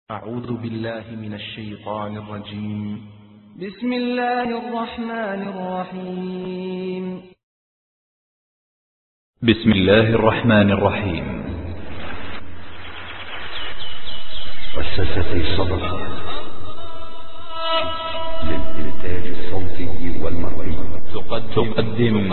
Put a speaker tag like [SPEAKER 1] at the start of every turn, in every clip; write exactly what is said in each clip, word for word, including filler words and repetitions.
[SPEAKER 1] أعوذ بالله من الشيطان الرجيم.
[SPEAKER 2] بسم الله الرحمن الرحيم.
[SPEAKER 3] بسم الله الرحمن الرحيم.
[SPEAKER 4] مؤسسة صدقة للإنتاج الصوتي والمرئي
[SPEAKER 3] تقدم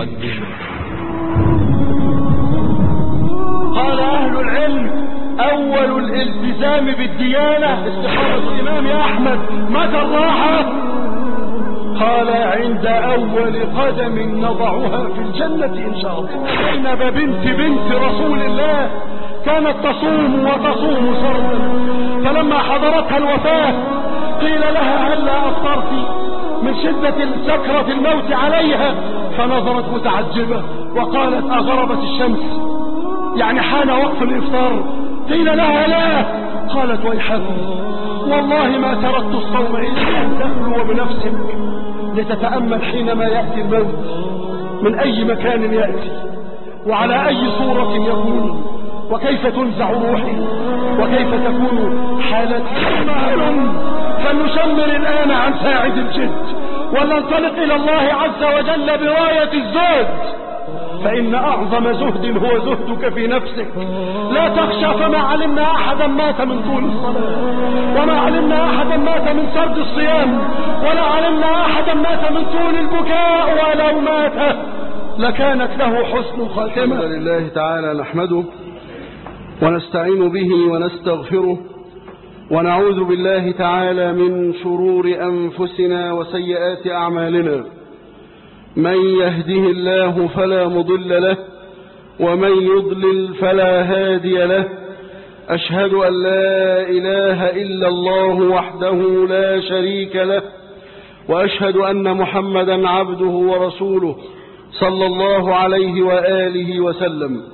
[SPEAKER 5] قال أهل العلم: أول الالتزام بالديانة استقامة الإمام أحمد. متى الراحة؟ قال: عند أول قدم نضعها في الجنة إن شاء الله. زينب بنت بنت رسول الله كانت تصوم وتصوم سرا، فلما حضرتها الوفاة قيل لها: هلا أفطرت من شدة سكرة الموت عليها؟ فنظرت متعجبة وقالت: أغربت الشمس، يعني حان وقت الإفطار. قيل لها: لا. قالت: ويحكم، والله ما تركت الصوم إلا أن تخلو بنفسك لتتأمل حينما يأتي الموت من أي مكان يأتي وعلى أي صورة يكون وكيف تنزع روحي وكيف تكون حالتي. فلنشمر الآن عن ساعد الجد ولننطلق إلى الله عز وجل براية الزهد، فإن أعظم زهد هو زهدك في نفسك. لا تخشى، فما علمنا أحدا مات من طول الصلاة، وما علمنا أحدا مات من سرد الصيام، ولا علمنا أحدا مات من طول البكاء، ولو مات لكانت له حسن خاتمة.
[SPEAKER 6] الحمد لله تعالى نحمده ونستعين به ونستغفره، ونعوذ بالله تعالى من شرور أنفسنا وسيئات أعمالنا. من يهده الله فلا مضل له، ومن يضلل فلا هادي له. أشهد أن لا إله إلا الله وحده لا شريك له، وأشهد أن محمدا عبده ورسوله صلى الله عليه وآله وسلم.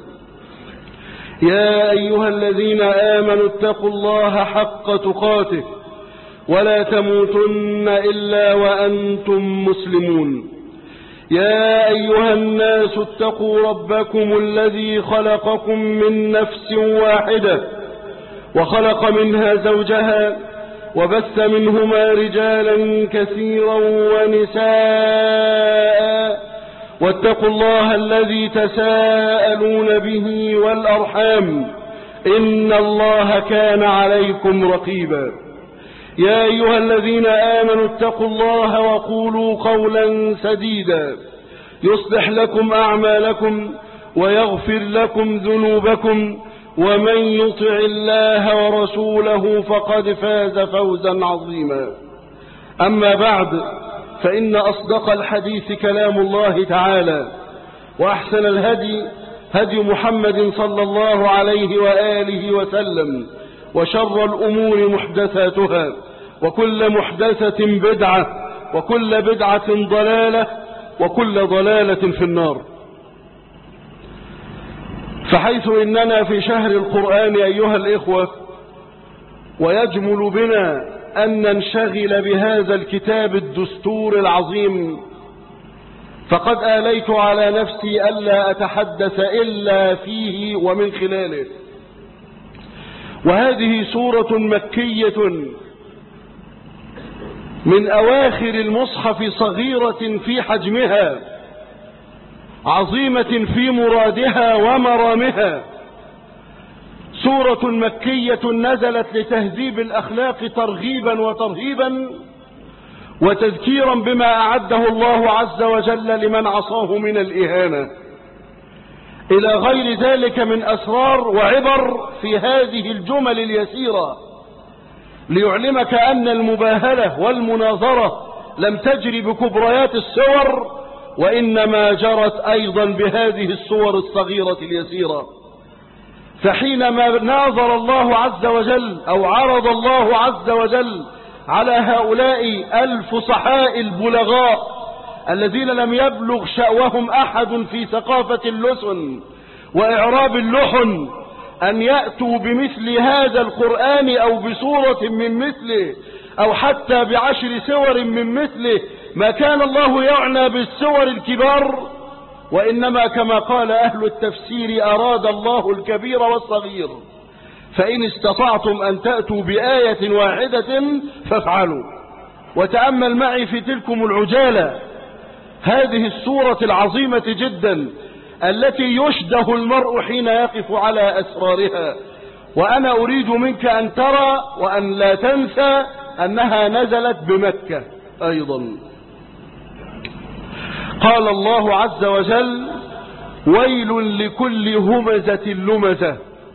[SPEAKER 6] يا أيها الذين آمنوا اتقوا الله حق تقاته ولا تموتن إلا وأنتم مسلمون. يا أيها الناس اتقوا ربكم الذي خلقكم من نفس واحدة وخلق منها زوجها وبث منهما رجالا كثيرا ونساء، واتقوا الله الذي تساءلون به والأرحام، إن الله كان عليكم رقيبا. يا أيها الذين آمنوا اتقوا الله وقولوا قولا سديدا يصلح لكم أعمالكم ويغفر لكم ذنوبكم، ومن يطع الله ورسوله فقد فاز فوزا عظيما. أما بعد، فإن أصدق الحديث كلام الله تعالى، وأحسن الهدي هدي محمد صلى الله عليه وآله وسلم، وشر الأمور محدثاتها، وكل محدثة بدعة، وكل بدعة ضلالة، وكل ضلالة في النار. فحيث إننا في شهر القرآن أيها الإخوة، ويجمل بنا أن ننشغل بهذا الكتاب الدستور العظيم، فقد آليت على نفسي ألا أتحدث إلا فيه ومن خلاله. وهذه سورة مكية من أواخر المصحف، صغيرة في حجمها، عظيمة في مرادها ومرامها. سورة مكية نزلت لتهذيب الأخلاق ترغيبا وترهيبا وتذكيرا بما أعده الله عز وجل لمن عصاه من الإهانة، إلى غير ذلك من أسرار وعبر في هذه الجمل اليسيرة، ليعلمك أن المباهلة والمناظرة لم تجري بكبريات السور، وإنما جرت أيضا بهذه الصور الصغيرة اليسيرة. فحينما ناظر الله عز وجل أو عرض الله عز وجل على هؤلاء الفصحاء البلغاء الذين لم يبلغ شأوهم أحد في ثقافة اللسن وإعراب اللحن أن يأتوا بمثل هذا القرآن أو بسورة من مثله أو حتى بعشر سور من مثله، ما كان الله يعنى بالسور الكبار، وإنما كما قال أهل التفسير أراد الله الكبير والصغير. فإن استطعتم أن تأتوا بآية واحدة فافعلوا. وتأمل معي في تلكم العجالة هذه السورة العظيمة جدا التي يشده المرء حين يقف على أسرارها. وأنا أريد منك أن ترى وأن لا تنسى أنها نزلت بمكة أيضا. قال الله عز وجل: ويل لكل همزة لمزة.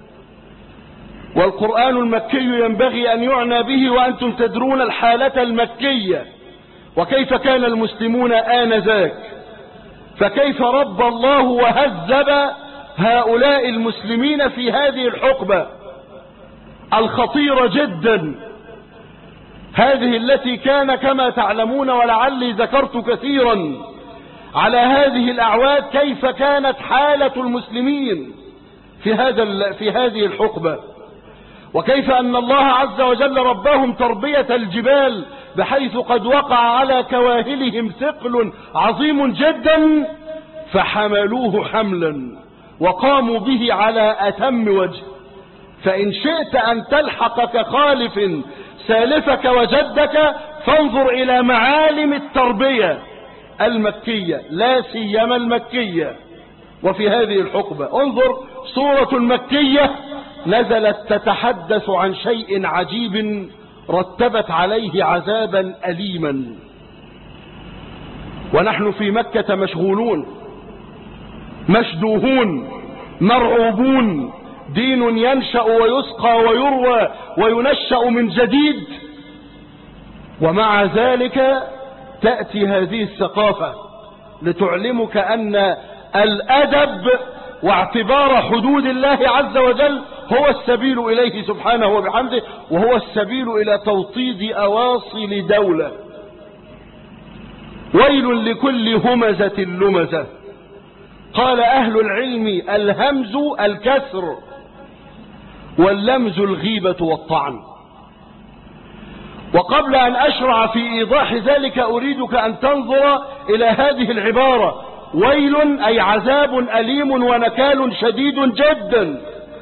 [SPEAKER 6] والقرآن المكي ينبغي أن يعنى به وأنتم تدرون الحالة المكية وكيف كان المسلمون آنذاك، فكيف رب الله وهذب هؤلاء المسلمين في هذه الحقبة الخطيرة جدا، هذه التي كان كما تعلمون ولعلي ذكرت كثيرا على هذه الأعواد كيف كانت حالة المسلمين في هذا في هذه الحقبة، وكيف أن الله عز وجل رباهم تربية الجبال بحيث قد وقع على كواهلهم ثقل عظيم جدا فحملوه حملا وقاموا به على أتم وجه. فإن شئت أن تلحق كخالف سالفك وجدك فانظر إلى معالم التربية المكية لا سيما المكية. وفي هذه الحقبة انظر سورة مكية نزلت تتحدث عن شيء عجيب رتبت عليه عذابا أليما، ونحن في مكة مشغولون مشدوهون مرعوبون، دين ينشأ ويسقى ويروى وينشأ من جديد، ومع ذلك تأتي هذه الثقافة لتعلمك أن الأدب واعتبار حدود الله عز وجل هو السبيل إليه سبحانه وبحمده، وهو السبيل إلى توطيد أواصل دولة. ويل لكل همزة لمزة. قال أهل العلم: الهمز الكسر، واللمز الغيبة والطعن. وقبل أن أشرع في إيضاح ذلك أريدك أن تنظر إلى هذه العبارة: ويل أي عذاب أليم ونكال شديد جدا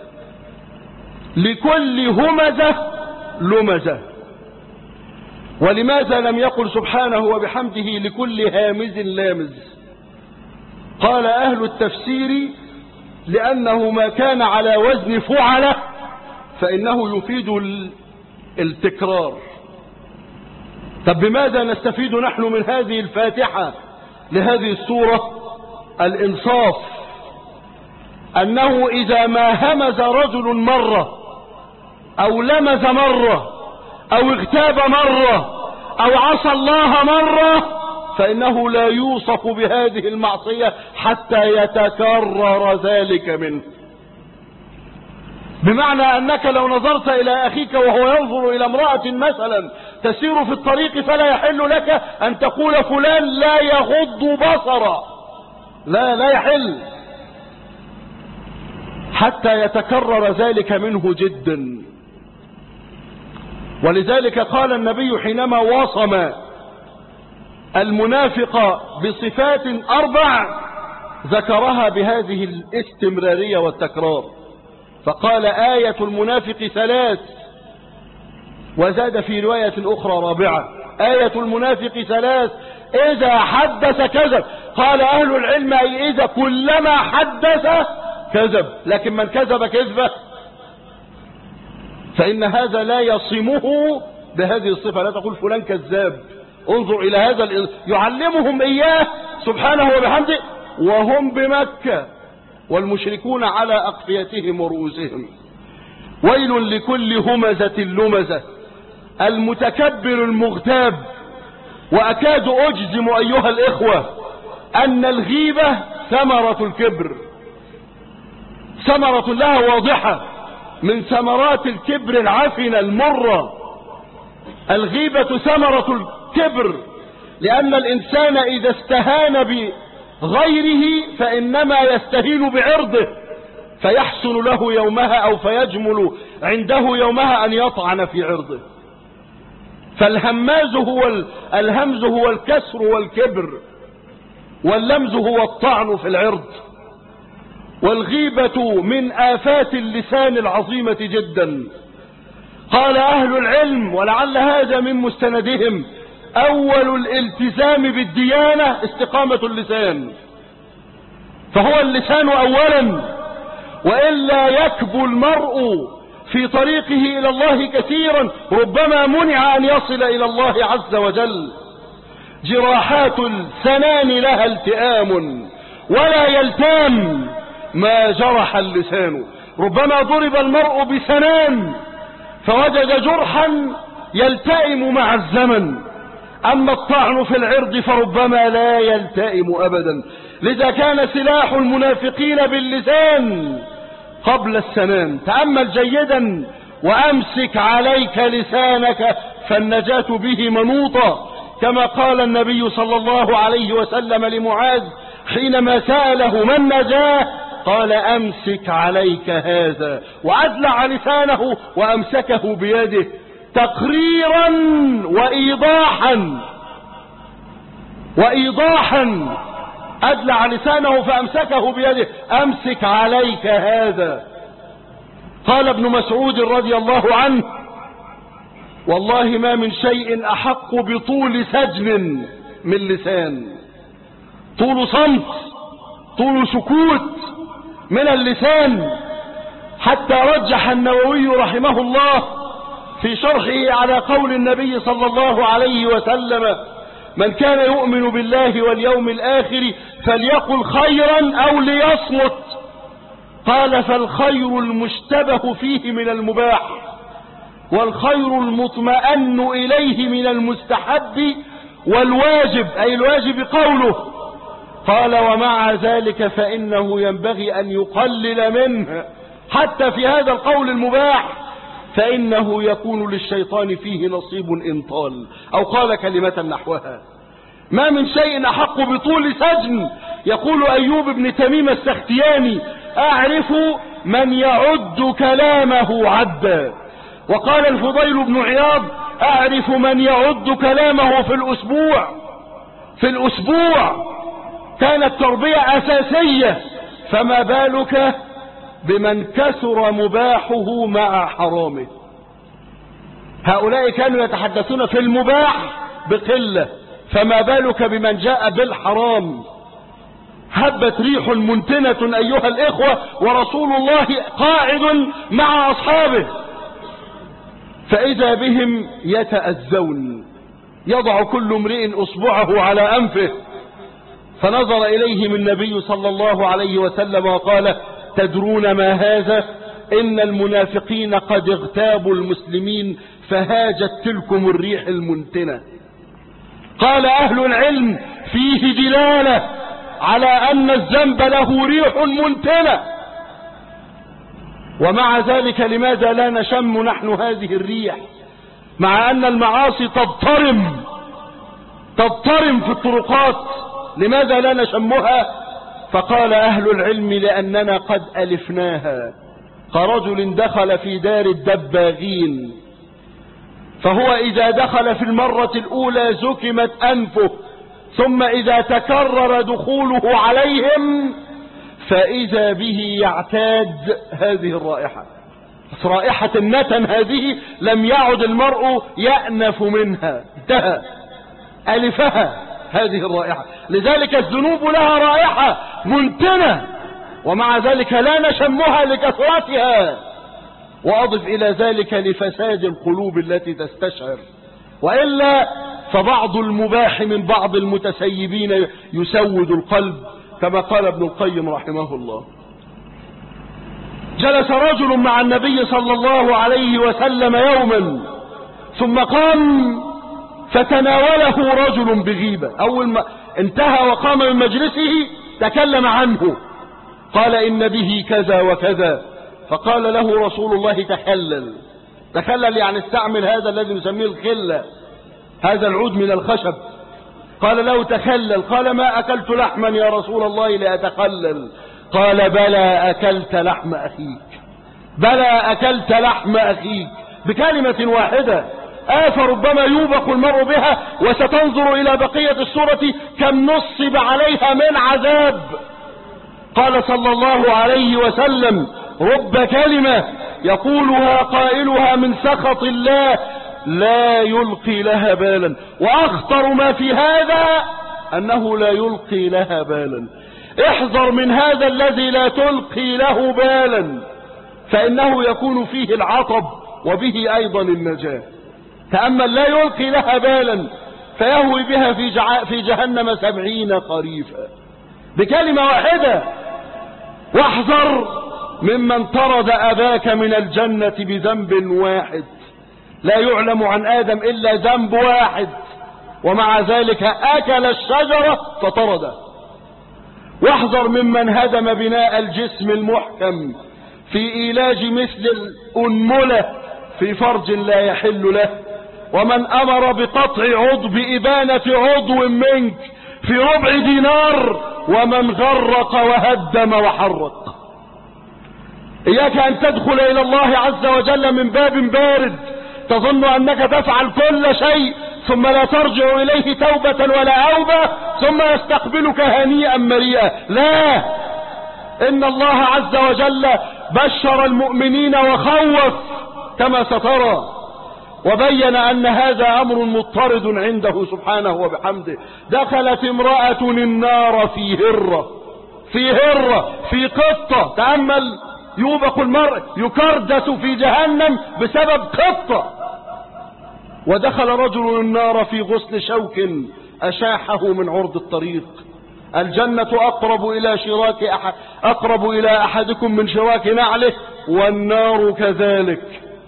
[SPEAKER 6] لكل همزة لمزة. ولماذا لم يقل سبحانه وبحمده لكل هامز لامز؟ قال أهل التفسير: لأنه ما كان على وزن فعلة فإنه يفيد التكرار. طب بماذا نستفيد نحن من هذه الفاتحة لهذه السورة؟ الإنصاف، أنه إذا ما همز رجل مرة أو لمز مرة أو اغتاب مرة أو عصى الله مرة فإنه لا يوصف بهذه المعصية حتى يتكرر ذلك منه. بمعنى أنك لو نظرت إلى أخيك وهو ينظر إلى امرأة مثلا تسير في الطريق فلا يحل لك أن تقول فلان لا يغض بصرا، لا لا يحل حتى يتكرر ذلك منه جدا. ولذلك قال النبي حينما واصم المنافق بصفات أربع ذكرها بهذه الاستمرارية والتكرار، فقال: آية المنافق ثلاث، وزاد في رواية أخرى رابعة: آية المنافق ثلاث، إذا حدث كذب. قال أهل العلم: أي إذا كلما حدث كذب، لكن من كذب كذبة فإن هذا لا يصمه بهذه الصفة، لا تقول فلان كذاب. انظر إلى هذا، يعلمهم إياه سبحانه وبحمده وهم بمكة والمشركون على أقفيتهم ورؤوسهم. ويل لكل همزة لمزة، المتكبر المغتاب. وأكاد أجزم أيها الإخوة أن الغيبة ثمرة الكبر، ثمرة لها واضحة من ثمرات الكبر العفنة المرة. الغيبة ثمرة الكبر، لأن الإنسان إذا استهان بغيره فإنما يستهين بعرضه، فيحسن له يومها أو فيجمل عنده يومها أن يطعن في عرضه. فالهماز هو الهمز هو الكسر والكبر، واللمز هو الطعن في العرض. والغيبة من آفات اللسان العظيمة جدا. قال أهل العلم ولعل هذا من مستندهم: أول الالتزام بالديانة استقامة اللسان، فهو اللسان أولا، وإلا يكبو المرء في طريقه إلى الله كثيرا، ربما منع أن يصل إلى الله عز وجل. جراحات السنان لها التئام ولا يلتام ما جرح اللسان. ربما ضرب المرء بسنان فوجد جرحا يلتئم مع الزمن، أما الطعن في العرض فربما لا يلتئم أبدا. لذا كان سلاح المنافقين باللسان قبل السنان. تأمل جيدا: وأمسك عليك لسانك فالنجاة به منوطة، كما قال النبي صلى الله عليه وسلم لمعاذ حينما سأله ما النجاة؟ قال: أمسك عليك هذا، وأدلع لسانه وأمسكه بيده تقريرا وإيضاحا وإيضاحا أدلع لسانه فأمسكه بيده: أمسك عليك هذا. قال ابن مسعود رضي الله عنه: والله ما من شيء أحق بطول سجن من لسان. طول صمت، طول سكوت من اللسان. حتى رجح النووي رحمه الله في شرحه على قول النبي صلى الله عليه وسلم: من كان يؤمن بالله واليوم الآخر فليقل خيرا أو ليصمت. قال: فالخير المشتبه فيه من المباح، والخير المطمئن إليه من المستحب، والواجب أي الواجب قوله. قال: ومع ذلك فإنه ينبغي أن يقلل منه حتى في هذا القول المباح، فإنه يكون للشيطان فيه نصيب إن طال، أو قال كلمة نحوها. ما من شيء أحق بطول سجن. يقول أيوب بن تميم السختياني: أعرف من يعد كلامه عدا. وقال الفضيل بن عياض: أعرف من يعد كلامه في الأسبوع. في الأسبوع كانت تربية أساسية، فما بالك بمن كثر مباحه مع حرامه. هؤلاء كانوا يتحدثون في المباح بقلة، فما بالك بمن جاء بالحرام. هبت ريح منتنة أيها الإخوة، ورسول الله قاعد مع أصحابه، فإذا بهم يتأذون. يضع كل امرئ أصبعه على أنفه. فنظر إليهم النبي صلى الله عليه وسلم وقال: تدرون ما هذا؟ إن المنافقين قد اغتابوا المسلمين فهاجت تلكم الريح المنتنة. قال أهل العلم: فيه دلالة على أن الذنب له ريح منتنة، ومع ذلك لماذا لا نشم نحن هذه الريح، مع أن المعاصي تضطرم تضطرم في الطرقات؟ لماذا لا نشمها؟ فقال أهل العلم: لأننا قد ألفناها، كرجل دخل في دار الدباغين، فهو إذا دخل في المرة الأولى زكمت أنفه، ثم إذا تكرر دخوله عليهم فإذا به يعتاد هذه الرائحة، رائحة النتن هذه لم يعد المرء يأنف منها، انتهى، ألفها هذه الرائحة. لذلك الذنوب لها رائحة منتنة، ومع ذلك لا نشمها لكثرتها. وأضف إلى ذلك لفساد القلوب التي تستشعر، وإلا فبعض المباح من بعض المتسيبين يسود القلب، كما قال ابن القيم رحمه الله. جلس رجل مع النبي صلى الله عليه وسلم يوما، ثم قام فتناوله رجل بغيبة. أول ما انتهى وقام من مجلسه تكلم عنه، قال: إن به كذا وكذا. فقال له رسول الله: تخلل. تخلل يعني استعمل هذا الذي نسميه الخلة، هذا العود من الخشب. قال له: تخلل. قال: ما أكلت لحما يا رسول الله لأتخلل. قال: بلى أكلت لحم أخيك، بلى أكلت لحم أخيك، بكلمة واحدة. آفة ربما يوبق المرء بها، وستنظر إلى بقية السورة كم نصب عليها من عذاب. قال صلى الله عليه وسلم: رب كلمة يقولها قائلها من سخط الله لا يلقي لها بالا. وأخطر ما في هذا أنه لا يلقي لها بالا. احذر من هذا الذي لا تلقي له بالا، فإنه يكون فيه العطب وبه أيضا النجاة. تأمل: لا يلقي لها بالا فيهوي بها في, جع... في جهنم سبعين خريفا بكلمة واحدة. واحذر ممن طرد أباك من الجنة بذنب واحد، لا يعلم عن آدم إلا ذنب واحد، ومع ذلك أكل الشجرة فطرده. واحذر ممن هدم بناء الجسم المحكم في إيلاج مثل الأنملة في فرج لا يحل له، ومن أمر بقطع عضو بإبانة عضو منك في ربع دينار، ومن غرق وهدم وحرق. إياك أن تدخل إلى الله عز وجل من باب بارد تظن أنك تفعل كل شيء ثم لا ترجع إليه توبة ولا أوبة ثم يستقبلك هنيئا مريئا. لا، إن الله عز وجل بشر المؤمنين وخوف كما سترى، وبين أن هذا أمر مضطرد عنده سبحانه وبحمده. دخلت امرأة النار في هرة في هرة في قطة. تأمل: يوبق المرء يكردس في جهنم بسبب قطة. ودخل رجل النار في غصن شوك أشاحه من عرض الطريق. الجنة أقرب إلى شراك أحد أقرب إلى أحدكم من شراك نعله، والنار كذلك.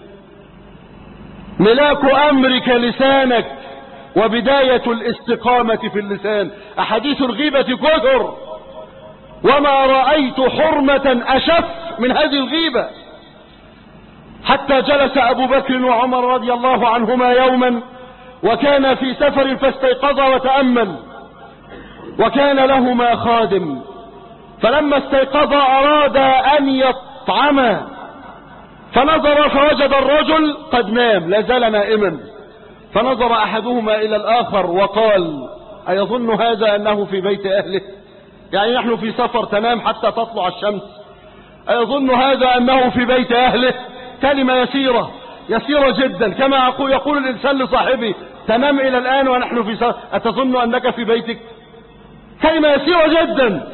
[SPEAKER 6] ملاك أمرك لسانك، وبداية الاستقامة في اللسان. أحاديث الغيبة كثر، وما رأيت حرمة أشف من هذه الغيبة. حتى جلس أبو بكر وعمر رضي الله عنهما يوما وكان في سفر فاستيقظ وتأمل، وكان لهما خادم، فلما استيقظ أراد أن يطعما، فنظر فوجد الرجل قد نام، لا زال نائما. فنظر أحدهما إلى الآخر وقال: أيظن هذا أنه في بيت أهله؟ يعني نحن في سفر تنام حتى تطلع الشمس، أيظن هذا أنه في بيت أهله؟ كلمة يسيرة يسيرة جدا، كما يقول, يقول الإنسان لصاحبه: تنام إلى الآن ونحن في سفر، أتظن أنك في بيتك؟ كلمة يسيرة جدا.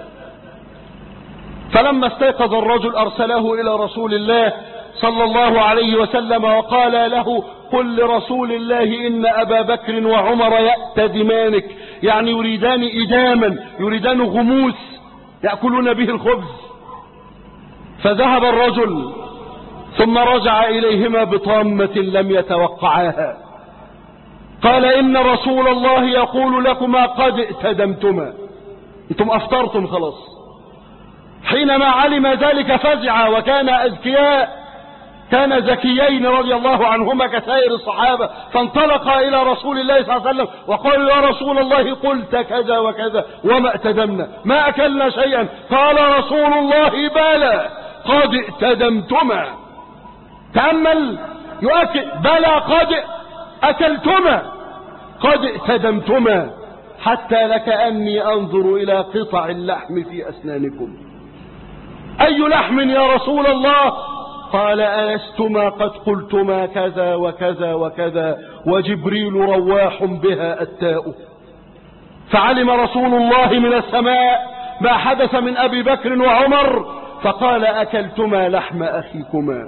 [SPEAKER 6] فلما استيقظ الرجل أرسله إلى رسول الله صلى الله عليه وسلم وقال له: قل لرسول الله إن أبا بكر وعمر يأتدمانك، يعني يريدان إداما، يريدان غموس يأكلون به الخبز. فذهب الرجل ثم رجع إليهما بطامة لم يتوقعاها. قال: إن رسول الله يقول لكما قد ائتدمتما، انتم أفطرتم خلاص. حينما علم ذلك فزع، وكان أذكياء، كان ذكيين رضي الله عنهما كسائر الصحابة، فانطلقا إلى رسول الله صلى الله عليه وسلم وقالوا: يا رسول الله قلت كذا وكذا وما ائتدمنا، ما أكلنا شيئا. قال رسول الله: بلى قد ائتدمتما. تأمل، يؤكد: بلى قد أكلتما، قد ائتدمتما، حتى لكأني أنظر إلى قطع اللحم في أسنانكم. أي لحم يا رسول الله؟ قال: ألستما قد قلتما كذا وكذا وكذا، وجبريل رواح بها التاء. فعلم رسول الله من السماء ما حدث من أبي بكر وعمر، فقال: أكلتما لحم أخيكما.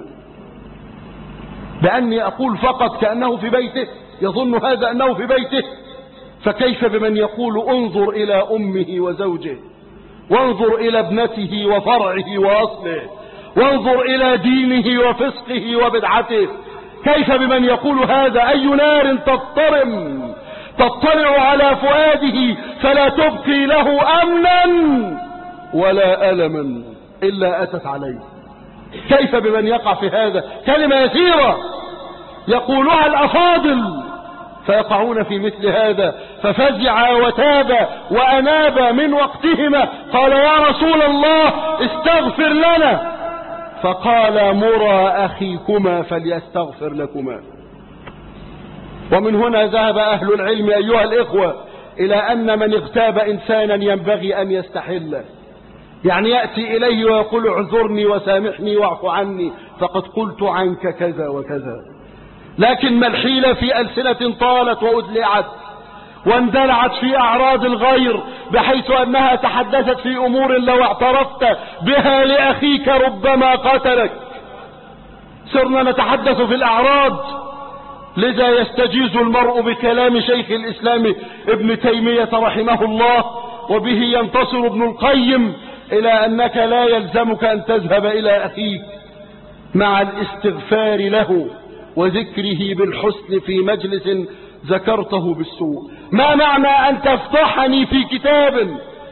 [SPEAKER 6] بأني أقول فقط كأنه في بيته، يظن هذا أنه في بيته، فكيف بمن يقول: انظر إلى أمه وزوجه، وانظر إلى ابنته وفرعه وأصله، وانظر إلى دينه وفسقه وبدعته. كيف بمن يقول هذا؟ أي نار تضطرم تطلع على فؤاده فلا تبقي له أمنا ولا ألما إلا أتت عليه. كيف بمن يقع في هذا؟ كلمة يسيرة يقولها الأفاضل فيقعون في مثل هذا. ففزع وتاب وأناب من وقتهما، قال: يا رسول الله استغفر لنا. فقال: مرى أخيكما فليستغفر لكما. ومن هنا ذهب أهل العلم أيها الإخوة إلى أن من اغتاب إنسانا ينبغي أن يستحله، يعني يأتي إليه ويقول اعذرني وسامحني واعف عني فقد قلت عنك كذا وكذا. لكن ما الحيلة في ألسنة طالت وأدلعت واندلعت في أعراض الغير بحيث أنها تحدثت في أمور لو اعترفت بها لأخيك ربما قتلك. صرنا نتحدث في الأعراض. لذا يستجيز المرء بكلام شيخ الإسلام ابن تيمية رحمه الله وبه ينتصر ابن القيم إلى أنك لا يلزمك أن تذهب إلى أخيك مع الاستغفار له وذكره بالحسن في مجلس ذكرته بالسوء. ما معنى أن تفتحني في كتاب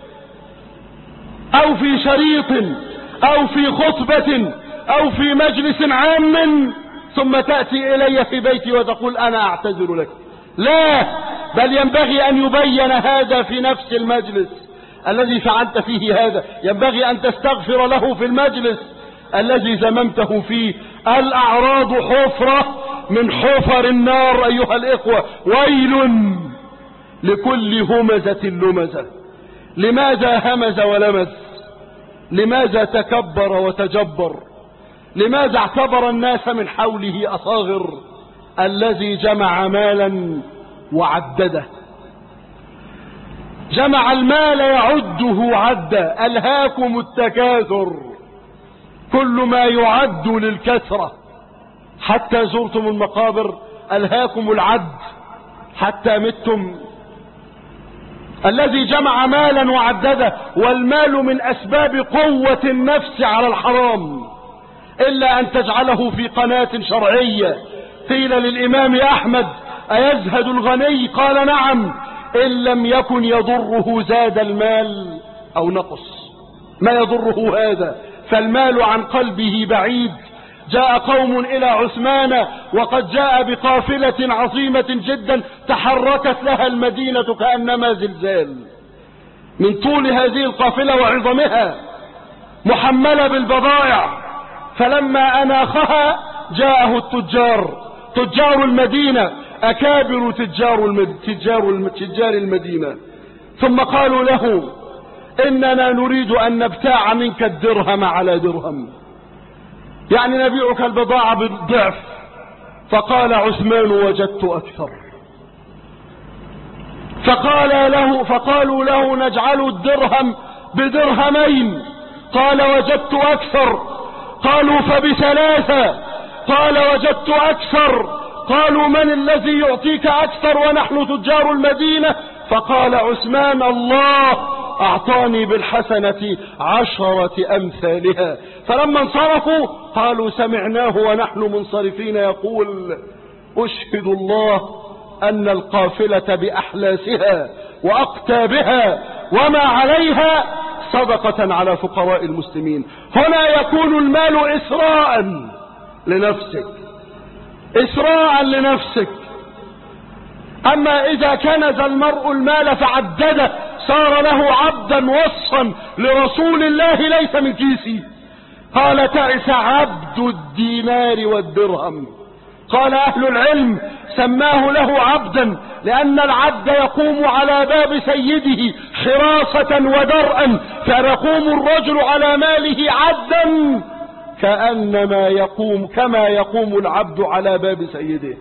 [SPEAKER 6] أو في شريط أو في خطبة أو في مجلس عام ثم تأتي إلي في بيتي وتقول أنا أعتذر لك؟ لا، بل ينبغي أن يبين هذا في نفس المجلس الذي فعلت فيه هذا. ينبغي أن تستغفر له في المجلس الذي زممته فيه. الأعراض حفرة من حفر النار أيها الإخوة. ويل لكل همزة لمزة. لماذا همز ولمز؟ لماذا تكبر وتجبر؟ لماذا اعتبر الناس من حوله أصاغر؟ الذي جمع مالا وعدده، جمع المال يعده عدا. ألهاكم التكاثر، كل ما يعد للكثرة. حتى زرتم المقابر ألهاكم العد حتى متم. الذي جمع مالا وعدده، والمال من أسباب قوة النفس على الحرام، إلا أن تجعله في قناة شرعية. قيل للإمام أحمد أيزهد الغني؟ قال نعم، إن لم يكن يضره زاد المال أو نقص. ما يضره هذا، فالمال عن قلبه بعيد. جاء قوم إلى عثمان وقد جاء بقافلة عظيمة جدا تحركت لها المدينة كأنما زلزال من طول هذه القافلة وعظمها، محملة بالبضائع. فلما أناخها جاءه التجار، تجار المدينة، أكابر تجار المد... تجار الم... تجار المدينة، ثم قالوا له إننا نريد أن نبتاع منك الدرهم على درهم، يعني نبيعك البضاعة بالضعف. فقال عثمان وجدت أكثر. فقال له فقالوا له نجعل الدرهم بدرهمين. قال وجدت أكثر. قالوا فبثلاثة. قال وجدت أكثر. قالوا من الذي يعطيك أكثر ونحن تجار المدينة؟ فقال عثمان الله أعطاني بالحسنة عشرة أمثالها. فلما انصرفوا قالوا سمعناه ونحن منصرفين يقول أشهد الله أن القافلة بأحلاسها وأقتابها وما عليها صدقة على فقراء المسلمين. هنا يكون المال إسراء لنفسك، إسراء لنفسك. أما إذا كنز المرء المال فعدده صار له عبدا وصفا لرسول الله ليس من كيسي. قال تعس عبد الدينار والدرهم. قال أهل العلم سماه له عبدا لأن العبد يقوم على باب سيده حراسة ودرءا، فيقوم الرجل على ماله عبدا كأنما يقوم كما يقوم العبد على باب سيده.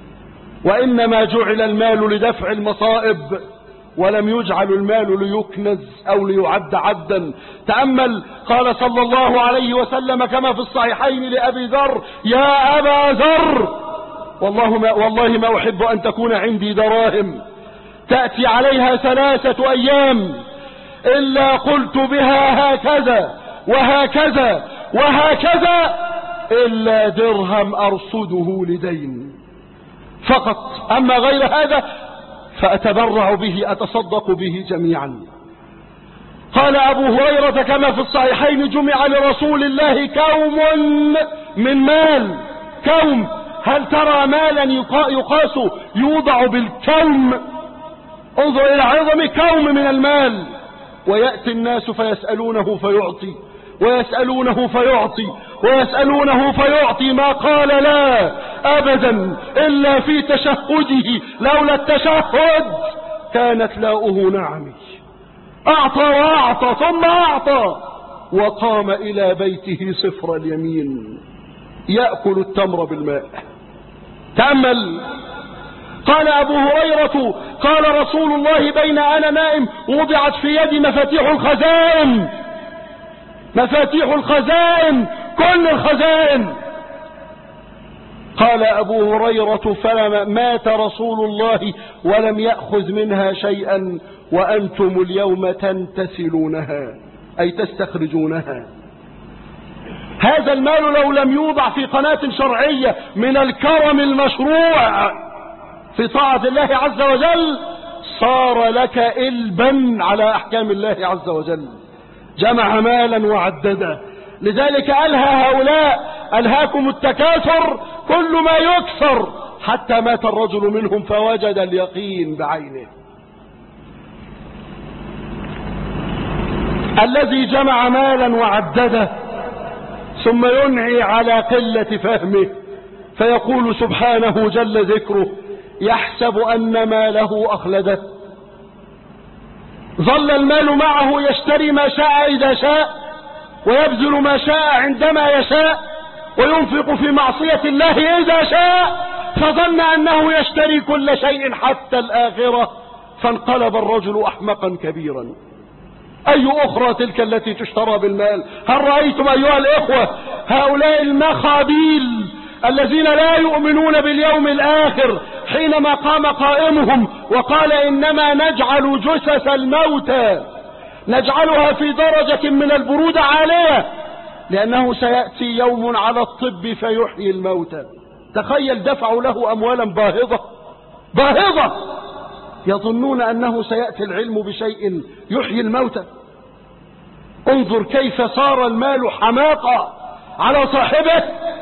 [SPEAKER 6] وإنما جعل المال لدفع المصائب ولم يجعل المال ليكنز أو ليعد عدا. تأمل قال صلى الله عليه وسلم كما في الصحيحين لأبي ذر يا أبا ذر والله ما, والله ما أحب أن تكون عندي دراهم تأتي عليها ثلاثة أيام إلا قلت بها هكذا وهكذا وهكذا إلا درهم أرصده لدين فقط، أما غير هذا فأتبرع به أتصدق به جميعا. قال أبو هريرة كما في الصحيحين جمع لرسول الله كوم من مال. كوم، هل ترى مالا يقاس يوضع بالكوم؟ انظر إلى عظم كوم من المال. ويأتي الناس فيسألونه فيعطي ويسألونه فيعطي ويسألونه فيعطي ما قال لا أبدا إلا في تشهده، لولا التشهد كانت لاؤه نعمي. أعطى وأعطى ثم أعطى وقام إلى بيته صفر اليمين يأكل التمر بالماء. تأمل. قال أبو هريرة قال رسول الله بين أنا نائم وضعت في يدي مفاتيح الخزائن، مفاتيح الخزائن، كل الخزائن. قال أبو هريرة فلما مات رسول الله ولم يأخذ منها شيئا وأنتم اليوم تنتسلونها أي تستخرجونها. هذا المال لو لم يوضع في قناة شرعية من الكرم المشروع في طاعة الله عز وجل صار لك إلبا على أحكام الله عز وجل. جمع مالا وعدده. لذلك ألهى هؤلاء ألهاكم التكاثر كل ما يكثر حتى مات الرجل منهم فوجد اليقين بعينه. الذي جمع مالا وعدده ثم ينعي على قلة فهمه فيقول سبحانه جل ذكره يحسب أن ماله أخلده. ظل المال معه يشتري ما شاء إذا شاء ويبذل ما شاء عندما يشاء وينفق في معصية الله إذا شاء، فظن أنه يشتري كل شيء حتى الآخرة فانقلب الرجل أحمقا كبيرا. أي أخرى تلك التي تشترى بالمال؟ هل رأيتم أيها الإخوة هؤلاء المخابيل الذين لا يؤمنون باليوم الآخر حينما قام قائمهم وقال إنما نجعل جثث الموتى نجعلها في درجة من البرودة عالية لأنه سيأتي يوم على الطب فيحيي الموتى. تخيل دفعوا له أموالا باهظة باهظة يظنون أنه سيأتي العلم بشيء يحيي الموتى. انظر كيف صار المال حماقة على صاحبه،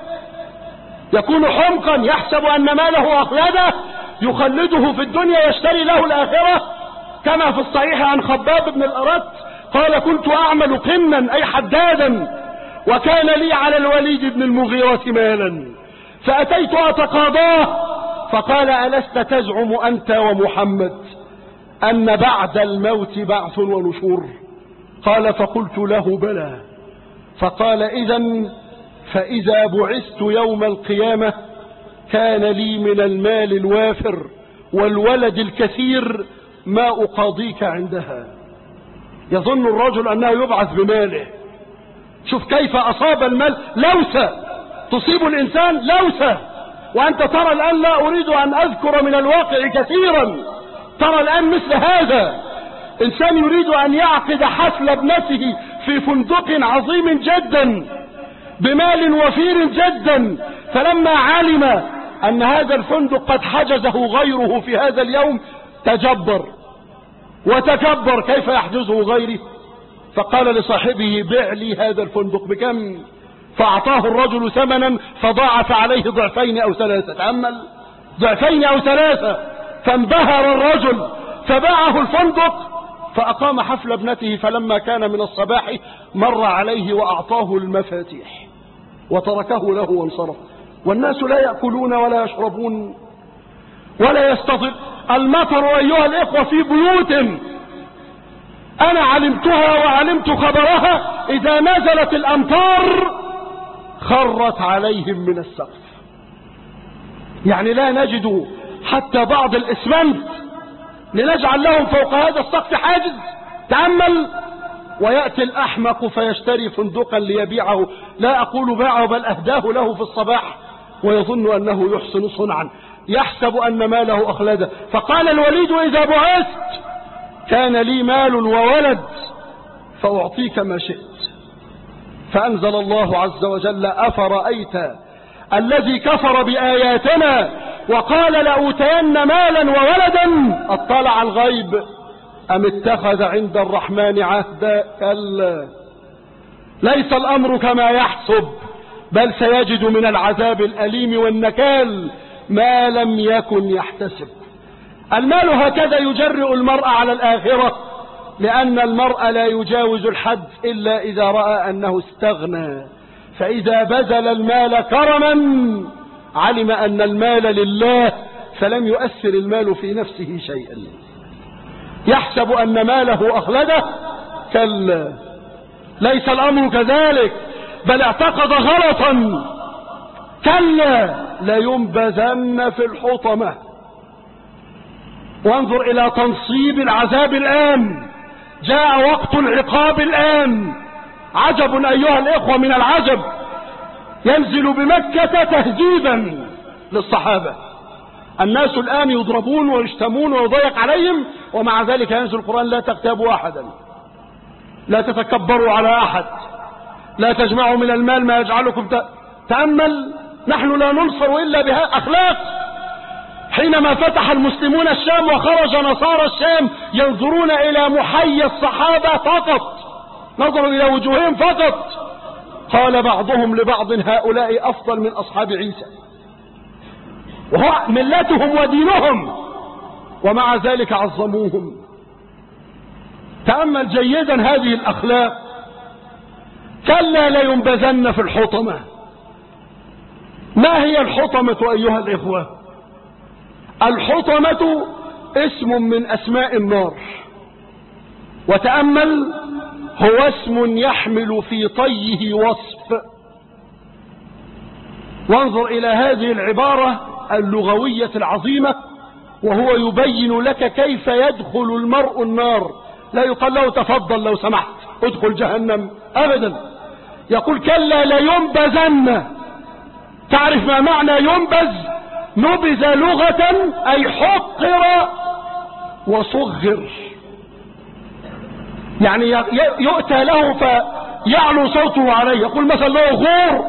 [SPEAKER 6] يكون حمقا يحسب أن ماله أخلده يخلده في الدنيا يشتري له الآخرة. كما في الصحيح عن خباب بن الأرت قال كنت أعمل قنا أي حدادا وكان لي على الوليد بن المغيرة مالا فأتيت أتقاضاه فقال ألست تزعم أنت ومحمد أن بعد الموت بعث ونشور؟ قال فقلت له بلى. فقال إذن فإذا بعثت يوم القيامة كان لي من المال الوافر والولد الكثير ما أقاضيك عندها. يظن الرجل أنه يبعث بماله. شوف كيف أصاب المال لوثة تصيب الإنسان لوثة. وأنت ترى الآن لا أريد أن أذكر من الواقع كثيرا. ترى الآن مثل هذا إنسان يريد أن يعقد حفل ابنته في فندق عظيم جدا بمال وفير جدا، فلما علم أن هذا الفندق قد حجزه غيره في هذا اليوم تجبر وتكبر كيف يحجزه غيري، فقال لصاحبه بع لي هذا الفندق بكم؟ فأعطاه الرجل ثمنا فضاعف عليه ضعفين أو ثلاثة. تأمل ضعفين أو ثلاثة. فانبهر الرجل فباعه الفندق فأقام حفل ابنته. فلما كان من الصباح مر عليه وأعطاه المفاتيح وتركه له وانصرف. والناس لا يأكلون ولا يشربون ولا يستطيع. المطر أيها الإخوة في بيوت أنا علمتها وعلمت خبرها إذا نزلت الأمطار خرت عليهم من السقف. يعني لا نجد حتى بعض الإسمنت لنجعل لهم فوق هذا السقف حاجز. تأمل. ويأتي الأحمق فيشتري فندقا ليبيعه، لا أقول باعه بل أهداه له في الصباح ويظن أنه يحسن صنعا يحسب أن ماله أخلده. فقال الوليد إذا بعثت كان لي مال وولد فأعطيك ما شئت. فأنزل الله عز وجل أفرأيت الذي كفر بآياتنا وقال لأوتين مالا وولدا اطلع الغيب أم اتخذ عند الرحمن عهدا؟ كلا ليس الأمر كما يحسب بل سيجد من العذاب الأليم والنكال ما لم يكن يحتسب. المال هكذا يجرئ المرء على الآخرة لأن المرء لا يجاوز الحد إلا إذا رأى أنه استغنى. فإذا بذل المال كرما علم أن المال لله فلم يؤثر المال في نفسه شيئا. يحسب أن ماله أخلده؟ كلا ليس الأمر كذلك، بل اعتقد غلطا. كلا لينبذن في الحطمة. وانظر إلى تنصيب العذاب الآن، جاء وقت العقاب الآن. عجب أيها الإخوة من العجب، ينزل بمكة تهذيبا للصحابة. الناس الآن يضربون ويشتمون ويضيق عليهم، ومع ذلك ينزل القرآن: لا تغتابوا أحدا، لا تتكبروا على أحد، لا تجمعوا من المال ما يجعلكم ت... تأمل، نحن لا ننصر إلا بها أخلاق. حينما فتح المسلمون الشام وخرج نصارى الشام ينظرون إلى محيا الصحابة فقط، نظروا إلى وجوههم فقط، قال بعضهم لبعض: هؤلاء أفضل من أصحاب عيسى، وهو ملتهم ودينهم، ومع ذلك عظموهم. تأمل جيدا هذه الأخلاق. كلا لينبذن في الحطمة. ما هي الحطمة أيها الإخوة؟ الحطمة اسم من أسماء النار، وتأمل هو اسم يحمل في طيه وصف. وانظر إلى هذه العبارة اللغوية العظيمة، وهو يبين لك كيف يدخل المرء النار. لا يقال له: تفضل لو سمحت ادخل جهنم، أبدا. يقول: كلا لينبذن. تعرف ما معنى ينبذ؟ نبذ لغة أي حقر وصغر، يعني يؤتى له فيعلو صوته عليه، يقول مثلا له غور.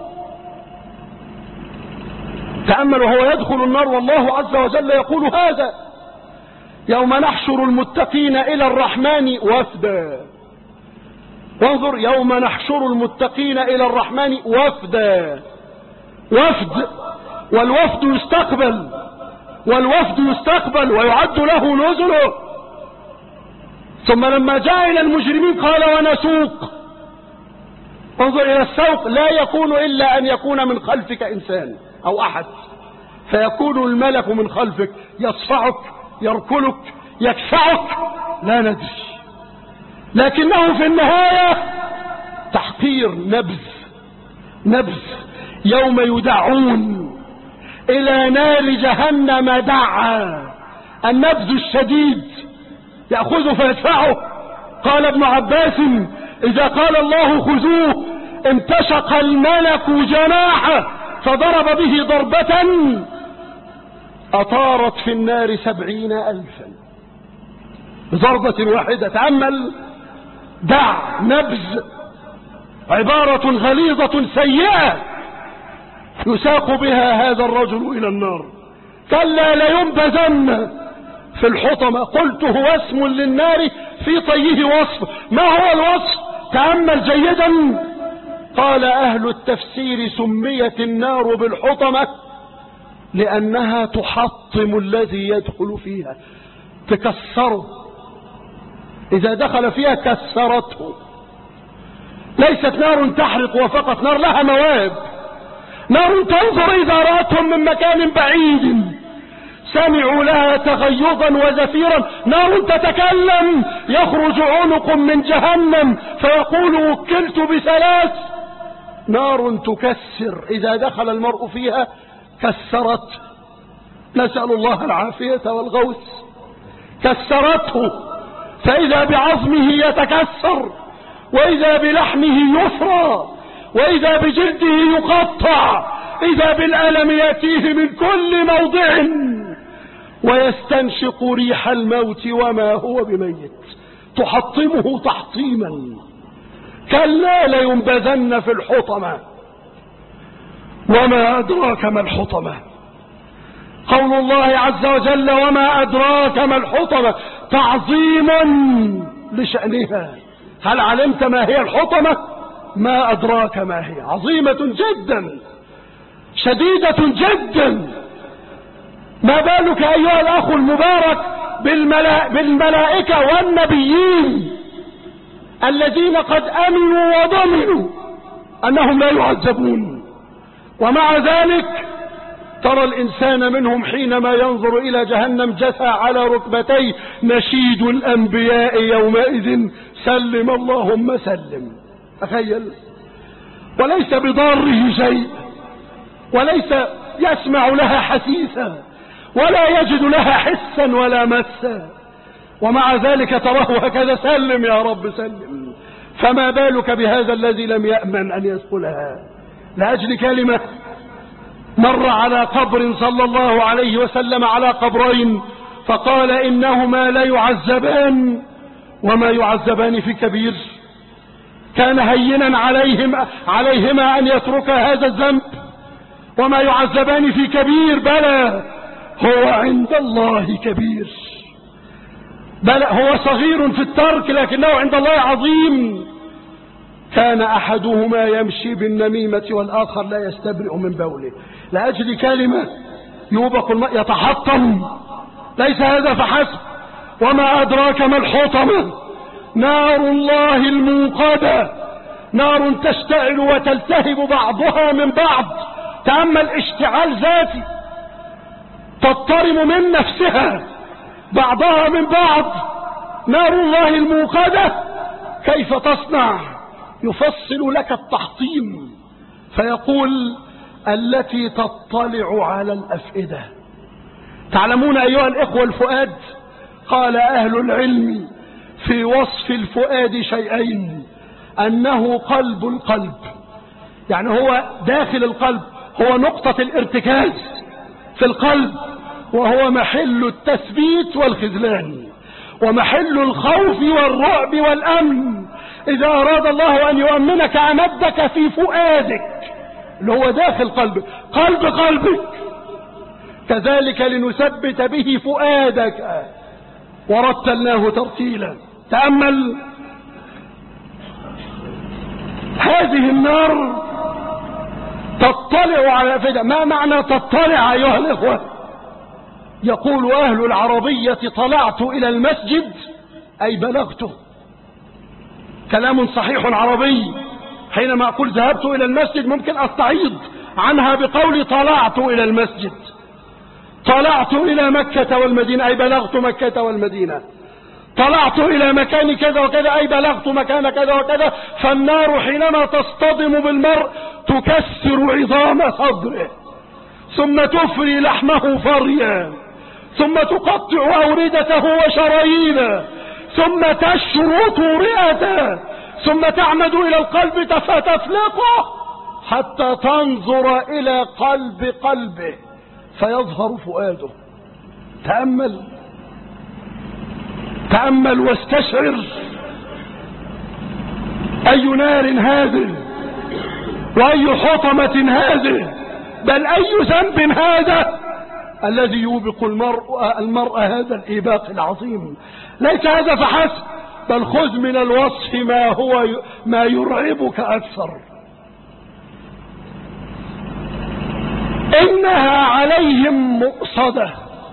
[SPEAKER 6] تأمل وهو يدخل النار والله عز وجل يقول هذا: يوم نحشر المتقين إلى الرحمن وفدا. وانظر: يوم نحشر المتقين إلى الرحمن وفدا. وفد، والوفد يستقبل، والوفد يستقبل ويعد له نزله. ثم لما جاء إلى المجرمين قال: ونسوق. انظر إلى السوق، لا يكون إلا أن يكون من خلفك إنسان أو أحد، فيكون الملك من خلفك يصفعك يركلك يكسعك، لا ندري، لكنه في النهاية تحقير، نبذ نبذ. يوم يدعون إلى نار جهنم دعا، النبذ الشديد يأخذه فيدفعه. قال ابن عباس: إذا قال الله خذوه انتشق الملك جناحه فضرب به ضربة أطارت في النار سبعين ألفا بضربة واحدة. تأمل: دع، نبذ، عبارة غليظة سيئة يساق بها هذا الرجل إلى النار. كلا لينبذن في الحطمة. قلت هو اسم للنار في طيه وصف. ما هو الوصف؟ تأمل جيدا. قال أهل التفسير: سميت النار بالحطمة لأنها تحطم الذي يدخل فيها، تكسره، إذا دخل فيها كسرته. ليست نار تحرق وفقط، نار لها مواد، نار تنظر إذا رأتهم من مكان بعيد سمعوا لها تغيظا وزفيرا، نار تتكلم، يخرج عنق من جهنم فيقول: وكلت بثلاث. نار تكسر، إذا دخل المرء فيها كسرت، نسأل الله العافية والغوث. كسرته، فإذا بعظمه يتكسر، وإذا بلحمه يفرى، وإذا بجلده يقطع، إذا بالألم يأتيه من كل موضع، ويستنشق ريح الموت وما هو بميت، تحطمه تحطيما. كلا لينبذن في الحطمة. وما أدراك ما الحطمة؟ قول الله عز وجل: وما أدراك ما الحطمة، تعظيم لشأنها. هل علمت ما هي الحطمة؟ ما أدراك ما هي، عظيمة جدا، شديدة جدا. ما بالك أيها الأخ المبارك بالملا... بالملائكة والنبيين الذين قد أمنوا وضمنوا أنهم لا يعذبون، ومع ذلك ترى الإنسان منهم حينما ينظر إلى جهنم جثى على ركبتيه نشيد الأنبياء يومئذ سلم اللهم سلم. تخيل، وليس بضاره شيء، وليس يسمع لها حسيسا، ولا يجد لها حسا ولا مسا، ومع ذلك تراه هكذا سلم يا رب سلم. فما بالك بهذا الذي لم يأمن أن يدخلها لأجل كلمة؟ مر على قبر صلى الله عليه وسلم، على قبرين، فقال إنهما لا يعذبان وما يعذبان في كبير. كان هينا عليهم عليهما أن يترك هذا الذنب، وما يعذبان في كبير، بلى هو عند الله كبير، بل هو صغير في الترك لكنه عند الله عظيم. كان أحدهما يمشي بالنميمة والآخر لا يستبرئ من بوله لأجل كلمة يوبق الماء يتحطم. ليس هذا فحسب، وما أدراك ما الحطمة؟ نار الله الموقدة، نار تشتعل وتلتهب بعضها من بعض. تأمل اشتعال ذاتي، تضطرم من نفسها بعضها من بعض. نار الله الموقدة كيف تصنع؟ يفصل لك التحطيم فيقول التي تطلع على الأفئدة. تعلمون أيها الإخوة الفؤاد؟ قال أهل العلم في وصف الفؤاد شيئين: أنه قلب القلب، يعني هو داخل القلب، هو نقطة الارتكاز في القلب، وهو محل التثبيت والخذلان، ومحل الخوف والرعب والأمن. إذا أراد الله أن يؤمنك أمدك في فؤادك اللي هو داخل قلبك، قلب قلبك. كذلك لنثبت به فؤادك ورتلناه ترتيلا. تأمل هذه النار تطلع على الأفئدة. ما معنى تطلع أيها الإخوة؟ يقول أهل العربية طلعت إلى المسجد أي بلغته. كلام صحيح عربي. حينما أقول ذهبت إلى المسجد ممكن أستعيض عنها بقول طلعت إلى المسجد. طلعت إلى مكة والمدينة أي بلغت مكة والمدينة. طلعت إلى مكان كذا وكذا أي بلغت مكان كذا وكذا. فالنار حينما تصطدم بالمرء تكسر عظام صدره، ثم تفري لحمه فريا، ثم تقطع أوردته وشرايينه، ثم تشرط رئته، ثم تعمد إلى القلب فتفلقه حتى تنظر إلى قلب قلبه فيظهر فؤاده. تأمل تأمل واستشعر أي نار هذه، وأي حطمة هذه، بل أي ذنب هذا الذي يوبق المرء المرء هذا الإيباق العظيم. ليس هذا فحسب، بل خذ من الوصف ما هو ما يرعبك أكثر. إنها عليهم مؤصدة.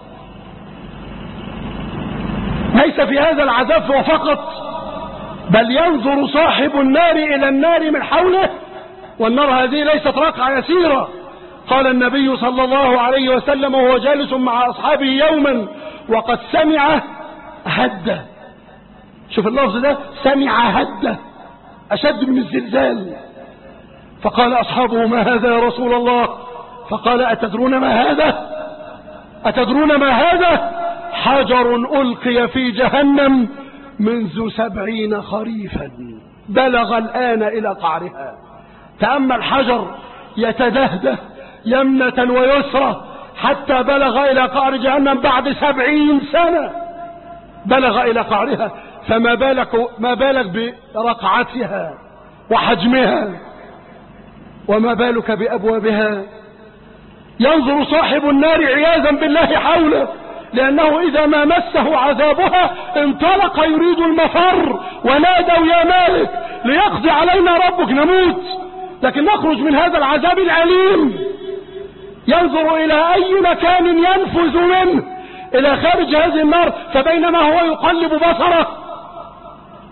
[SPEAKER 6] ليس في هذا العذاب فقط، بل ينظر صاحب النار إلى النار من حوله، والنار هذه ليست رقعة يسيرة. قال النبي صلى الله عليه وسلم وهو جالس مع أصحابه يوما وقد سمع هدة. شوف اللفظ ده، سمع هدة أشد من الزلزال. فقال أصحابه ما هذا يا رسول الله؟ فقال أتدرون ما هذا؟ أتدرون ما هذا؟ حجر ألقي في جهنم منذ سبعين خريفا بلغ الآن إلى قعرها. تأمل حجر يتدهده يمنة ويسرى حتى بلغ إلى قعر جهنم بعد سبعين سنة بلغ إلى قعرها. فما بالك ما بالك برقعتها وحجمها، وما بالك بأبوابها. ينظر صاحب النار عياذا بالله حوله، لأنه إذا ما مسه عذابها انطلق يريد المفر، ونادوا يا مالك ليقضي علينا ربك نموت، لكن نخرج من هذا العذاب الأليم. ينظر إلى أي مكان ينفذ منه إلى خارج هذه النار، فبينما هو يقلب بصره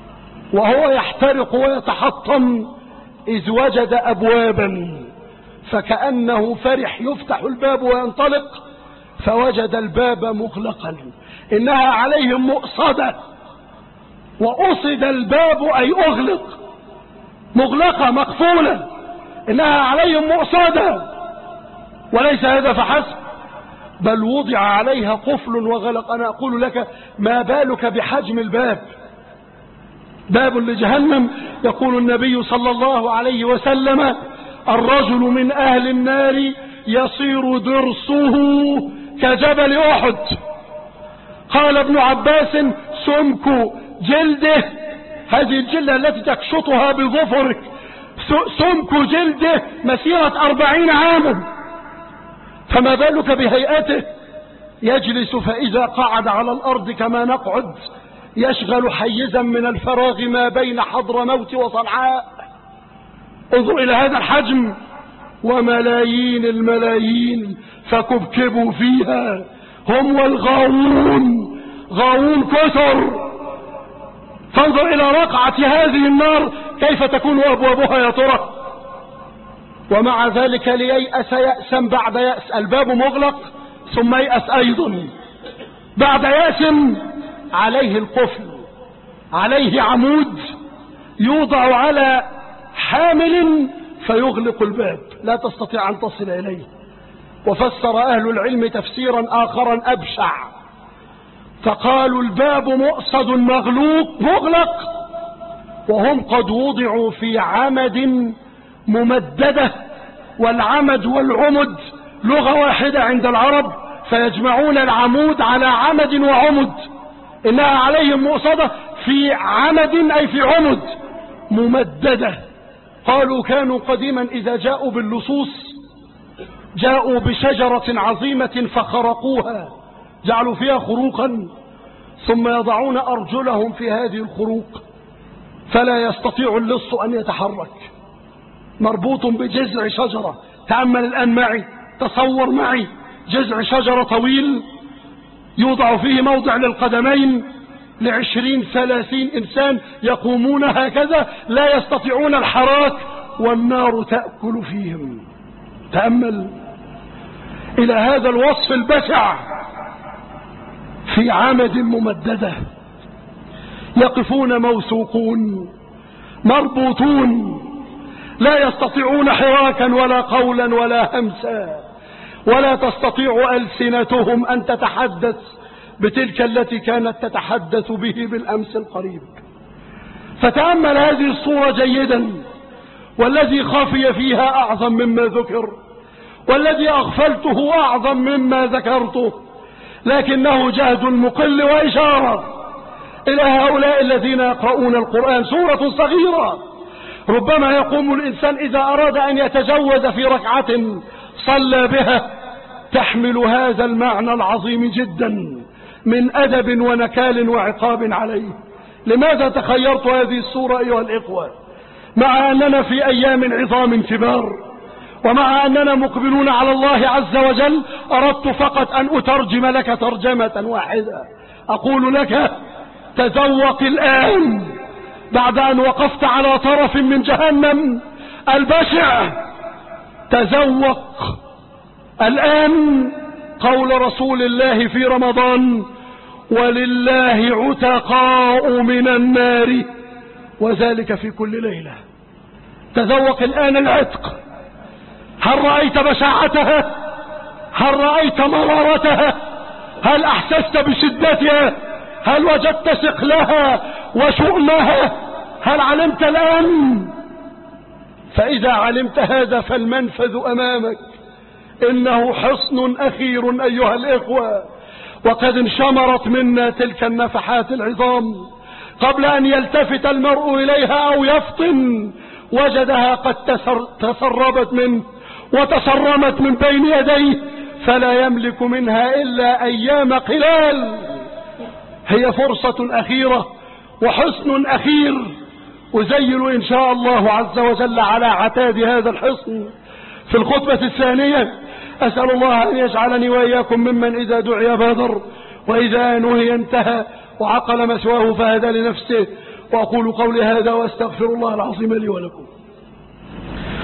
[SPEAKER 6] وهو يحترق ويتحطم إذ وجد أبوابا فكأنه فرح يفتح الباب وينطلق فوجد الباب مغلقا. إنها عليهم مؤصدة، وأصد الباب أي أغلق، مغلقة مقفولة، إنها عليهم مؤصدة. وليس هذا فحسب، بل وضع عليها قفل وغلق. أنا أقول لك ما بالك بحجم الباب، باب لجهنم. يقول النبي صلى الله عليه وسلم: الرجل من أهل النار يصير درسه كجبل أحد. قال ابن عباس: سمك جلده، هذه الجلة التي تكشطها بظفرك، سمك جلده مسيرة أربعين عاما، فما بالك بهيئته؟ يجلس فإذا قعد على الأرض كما نقعد يشغل حيزا من الفراغ ما بين حضرموت وصنعاء. انظر إلى هذا الحجم، وملايين الملايين فكبكبوا فيها هم والغاوون، غاوون كثر. فانظر إلى رقعة هذه النار كيف تكون أبوابها يا ترى. ومع ذلك لييأس يأسا بعد يأس، الباب مغلق ثم يأس أيضا بعد يأس. عليه القفل، عليه عمود يوضع على حامل فيغلق الباب، لا تستطيع أن تصل إليه. وفسر أهل العلم تفسيرا آخرا أبشع، فقالوا الباب مؤصد مغلوق مغلق، وهم قد وضعوا في عمد ممددة، والعمد والعمد لغة واحدة عند العرب، فيجمعون العمود على عمد وعمد. إنها عليهم مؤصدة في عمد أي في عمد ممددة. قالوا كانوا قديما إذا جاءوا باللصوص جاءوا بشجرة عظيمة فخرقوها، جعلوا فيها خروقا، ثم يضعون أرجلهم في هذه الخروق فلا يستطيع اللص أن يتحرك، مربوط بجذع شجرة. تأمل الآن معي، تصور معي جذع شجرة طويل يوضع فيه موضع للقدمين، لعشرين ثلاثين إنسان يقومون هكذا لا يستطيعون الحراك، والنار تأكل فيهم. تأمل إلى هذا الوصف البشع، في عمد ممددة يقفون موثوقون مربوطون، لا يستطيعون حراكا ولا قولا ولا همسا، ولا تستطيع ألسنتهم أن تتحدث بتلك التي كانت تتحدث به بالأمس القريب. فتأمل هذه الصورة جيدا، والذي خافي فيها أعظم مما ذكر، والذي أغفلته أعظم مما ذكرته، لكنه جهد مقل وإشارة إلى هؤلاء الذين يقرؤون القرآن. سورة صغيرة ربما يقوم الإنسان إذا أراد أن يتجوز في ركعة صلى بها، تحمل هذا المعنى العظيم جدا من أدب ونكال وعقاب عليه. لماذا تخيرت هذه السورة أيها الإخوة؟ مع أننا في أيام عظام كبار، ومع أننا مقبلون على الله عز وجل، أردت فقط أن أترجم لك ترجمة واحدة. أقول لك تذوق الآن بعد أن وقفت على طرف من جهنم البشع، تذوق الآن قول رسول الله في رمضان: ولله عتقاء من النار، وذلك في كل ليلة. تذوق الآن العتق. هل رأيت بشاعتها؟ هل رأيت مرارتها؟ هل أحسست بشدتها؟ هل وجدت ثقلها وشؤمها؟ هل علمت الآن؟ فإذا علمت هذا فالمنفذ أمامك، إنه حصن أخير أيها الإخوة، وقد انشمرت منا تلك النفحات العظام. قبل أن يلتفت المرء إليها أو يفطن وجدها قد تسربت منه وتسرمت من بين يديه، فلا يملك منها إلا أيام قلال. هي فرصة أخيرة وحصن أخير، أزيل إن شاء الله عز وجل على عتاد هذا الحصن في الخطبة الثانية. أسأل الله أن يجعلني وإياكم ممن إذا دعي بادر، وإذا نهي انتهى، وعقل مسواه فهدى لنفسه. وأقول قولي هذا وأستغفر الله العظيم لي ولكم.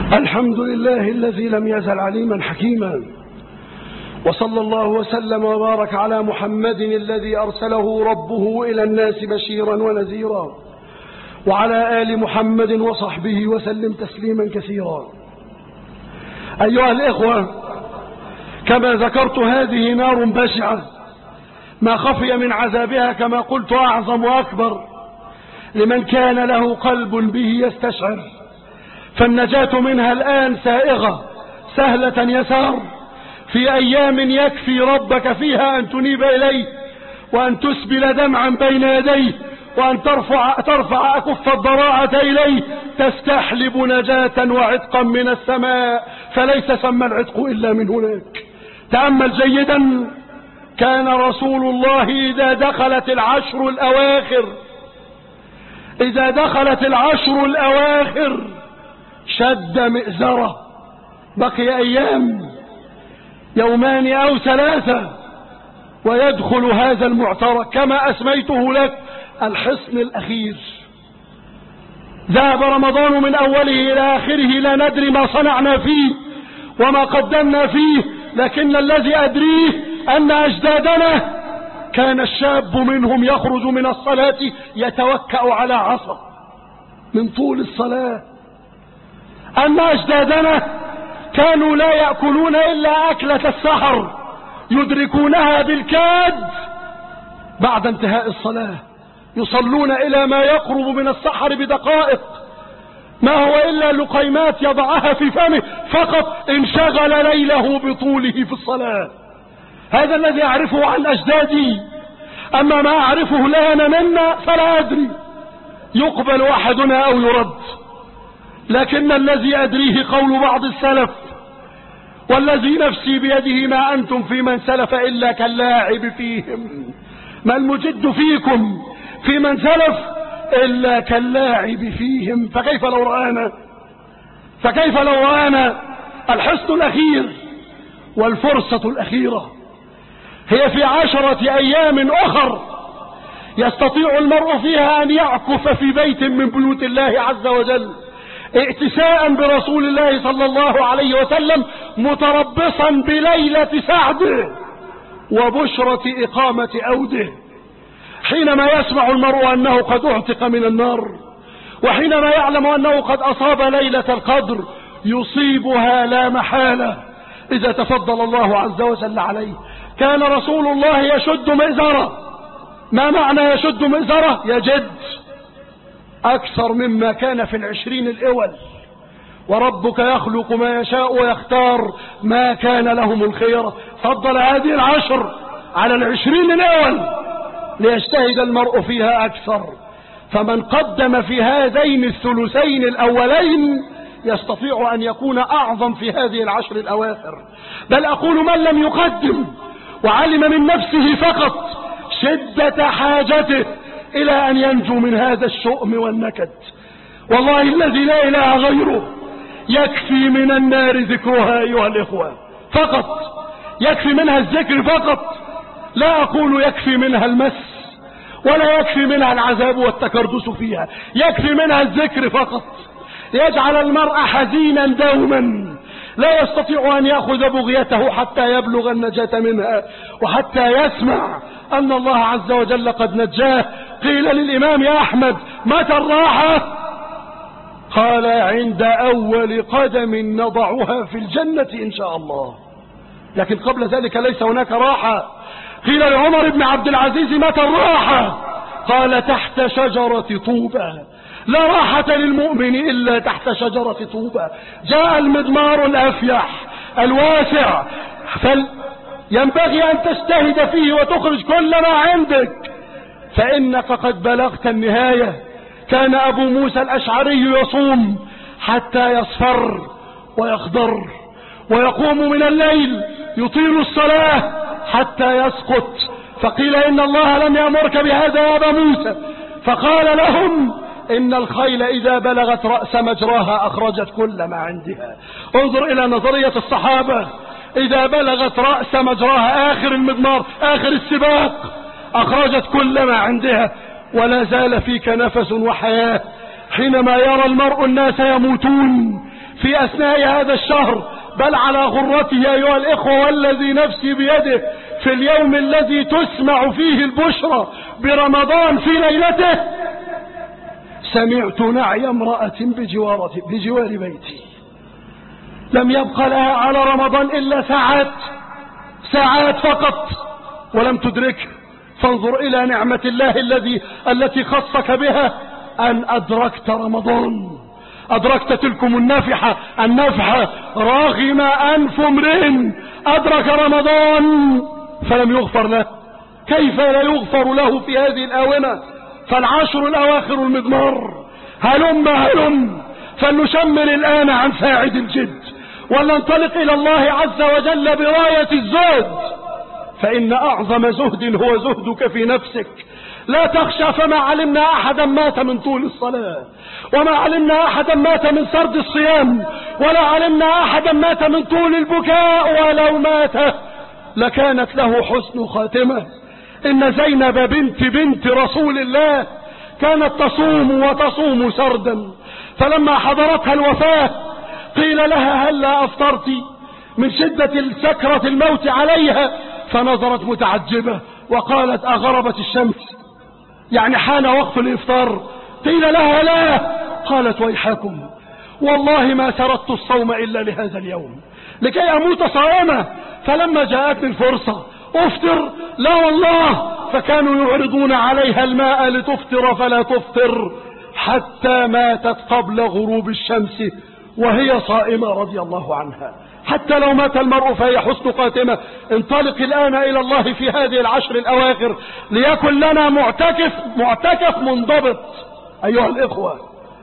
[SPEAKER 6] الحمد لله الذي لم يزل عليما حكيما، وصلى الله وسلم وبارك على محمد الذي أرسله ربه إلى الناس بشيرا ونذيرا، وعلى آل محمد وصحبه وسلم تسليما كثيرا. أيها الإخوة، كما ذكرت هذه نار بشعة، ما خفي من عذابها كما قلت أعظم وأكبر لمن كان له قلب به يستشعر، فالنجاة منها الآن سائغة سهلة يسار، في أيام يكفي ربك فيها أن تنيب إليه، وأن تسبل دمعا بين يديه، وأن ترفع, ترفع أكف الضراعة إليه، تستحلب نجاة وعتقا من السماء، فليس ثم العتق إلا من هناك. تأمل جيدا، كان رسول الله إذا دخلت العشر الأواخر إذا دخلت العشر الأواخر شد مئزرة، بقي أيام يومان أو ثلاثة ويدخل هذا المعترك كما أسميته لك الحصن الأخير. ذهب رمضان من أوله إلى آخره لا ندري ما صنعنا فيه وما قدمنا فيه، لكن الذي أدريه أن أجدادنا كان الشاب منهم يخرج من الصلاة يتوكأ على عصا من طول الصلاة، أن أجدادنا كانوا لا يأكلون إلا أكلة السحر يدركونها بالكاد بعد انتهاء الصلاة، يصلون إلى ما يقرب من السحر بدقائق، ما هو إلا لقيمات يضعها في فمه فقط، انشغل ليله بطوله في الصلاة. هذا الذي أعرفه عن أجدادي، أما ما أعرفه الآن منا فلا أدري، يقبل أحدنا أو يرد، لكن الذي أدريه قول بعض السلف، والذي نفسي بيده ما أنتم في من سلف إلا كاللاعب فيهم، ما المجد فيكم في من سلف إلا كاللاعب فيهم. فكيف لو رآنا فكيف لو رآنا الحصن الأخير والفرصة الأخيرة هي في عشرة أيام أخر يستطيع المرء فيها أن يعكف في بيت من بيوت الله عز وجل، ائتساء برسول الله صلى الله عليه وسلم، متربصا بليلة سعده وبشرة إقامة أوده، حينما يسمع المرء أنه قد اعتق من النار، وحينما يعلم أنه قد أصاب ليلة القدر، يصيبها لا محالة إذا تفضل الله عز وجل عليه. كان رسول الله يشد مئزرة. ما معنى يشد مئزرة؟ يجد أكثر مما كان في العشرين الأول، وربك يخلق ما يشاء ويختار، ما كان لهم الخيرة. فضل هذه العشر على العشرين الأول ليجتهد المرء فيها أكثر، فمن قدم في هذين الثلثين الأولين يستطيع أن يكون أعظم في هذه العشر الأواخر. بل أقول من لم يقدم وعلم من نفسه فقط شدة حاجته إلى أن ينجو من هذا الشؤم والنكد، والله الذي لا إله غيره يكفي من النار ذكرها أيها الإخوة، فقط يكفي منها الذكر فقط، لا أقول يكفي منها المس ولا يكفي منها العذاب والتكردس فيها، يكفي منها الذكر فقط يجعل المرء حزينا دوما، لا يستطيع أن يأخذ بغيته حتى يبلغ النجاة منها، وحتى يسمع أن الله عز وجل قد نجاه. قيل للإمام أحمد: متى الراحة؟ قال: عند أول قدم نضعها في الجنة إن شاء الله، لكن قبل ذلك ليس هناك راحة. قيل لعمر بن عبد العزيز: متى الراحة؟ قال: تحت شجرة طوبى. لا راحة للمؤمن إلا تحت شجرة طوبى. جاء المضمار الأفيح الواسع، فينبغي أن تجتهد فيه وتخرج كل ما عندك، فإنك قد بلغت النهاية. كان أبو موسى الأشعري يصوم حتى يصفر ويخضر، ويقوم من الليل يطيل الصلاة حتى يسقط، فقيل: إن الله لم يأمرك بهذا يا أبا موسى، فقال لهم: إن الخيل إذا بلغت رأس مجراها أخرجت كل ما عندها. انظر إلى نظرية الصحابة، إذا بلغت رأس مجراها آخر المضمار آخر السباق أخرجت كل ما عندها، ولا زال فيك نفس وحياة. حينما يرى المرء الناس يموتون في أثناء هذا الشهر، بل على غرته أيها الإخوة والذي نفسي بيده، في اليوم الذي تسمع فيه البشرى برمضان في ليلته، سمعت نعي امرأة بجوار بجوار بيتي، لم يبقى لها على رمضان إلا ساعات ساعات فقط ولم تدركه. فانظر إلى نعمة الله الذي التي خصك بها، أن أدركت رمضان، أدركت تلكم النافحة النافحة راغم أنف امرئ أدرك رمضان فلم يغفر له. كيف لا يغفر له في هذه الآونة؟ فالعشر الأواخر المضمار، هلم هلم فلنشمل الآن عن فاعد الجد، ولننطلق إلى الله عز وجل براية الزهد، فإن أعظم زهد هو زهدك في نفسك. لا تخشى، فما علمنا أحدا مات من طول الصلاة، وما علمنا أحدا مات من سرد الصيام، ولا علمنا أحدا مات من طول البكاء، ولو مات لكانت له حسن خاتمة. إن زينب بنت بنت رسول الله كانت تصوم وتصوم سردا، فلما حضرتها الوفاة قيل لها هلا أفطرت من شدة سكرة الموت عليها، فنظرت متعجبة وقالت أغربت الشمس، يعني حان وقت الإفطار؟ قيل لها لا، قالت ويحكم والله ما سردت الصوم إلا لهذا اليوم لكي أموت صائمة، فلما جاءتني الفرصة أفطر، لا والله، فكانوا يعرضون عليها الماء لتفطر فلا تفطر حتى ماتت قبل غروب الشمس وهي صائمة رضي الله عنها. حتى لو مات المرء فهي حسن خاتمة. انطلق الآن إلى الله في هذه العشر الأواخر ليكن لنا معتكف معتكف منضبط أيها الإخوة.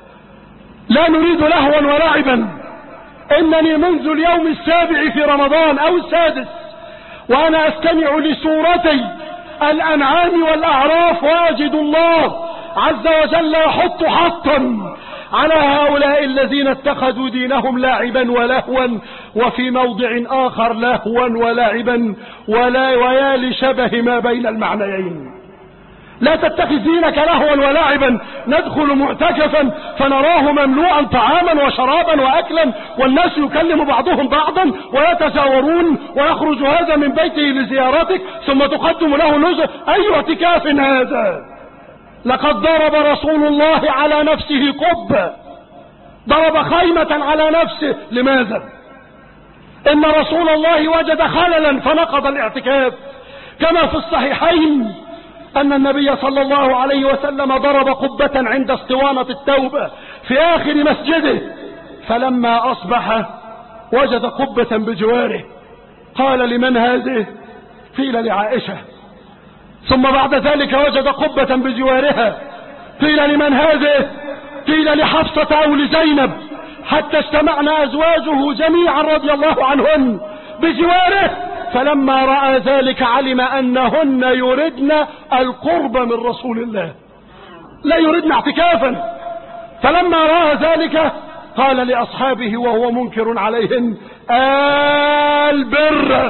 [SPEAKER 6] لا نريد لهوا ولعبا. إنني منذ اليوم السابع في رمضان أو السادس وأنا أستمع لسورتي الأنعام والأعراف، وأجد الله عز وجل يحط حطا على هؤلاء الذين اتخذوا دينهم لاعبا ولهوا، وفي موضع آخر لهوا ولعبا ولا ويا لشبه ما بين المعنيين. لا تتخذ دينك لهوا ولعبا. ندخل معتكفا فنراه مملوءا طعاما وشرابا وأكلا، والناس يكلم بعضهم بعضا ويتزاورون، ويخرج هذا من بيته لزيارتك ثم تقدم له نزل. أي اعتكاف هذا؟ لقد ضرب رسول الله على نفسه قبة، ضرب خيمة على نفسه. لماذا؟ إن رسول الله وجد خللا فنقض الاعتكاف، كما في الصحيحين أن النبي صلى الله عليه وسلم ضرب قبة عند اسطوانة التوبة في آخر مسجده، فلما أصبح وجد قبة بجواره، قال لمن هذه؟ قيل لعائشة. ثم بعد ذلك وجد قبة بجوارها، قيل لمن هذه؟ قيل لحفصة أو لزينب، حتى اجتمعنا أزواجه جميعا رضي الله عنهن بجواره. فلما رأى ذلك علم أنهن يردن القرب من رسول الله، لا يردن اعتكافا. فلما رأى ذلك قال لأصحابه وهو منكر عليهن: البر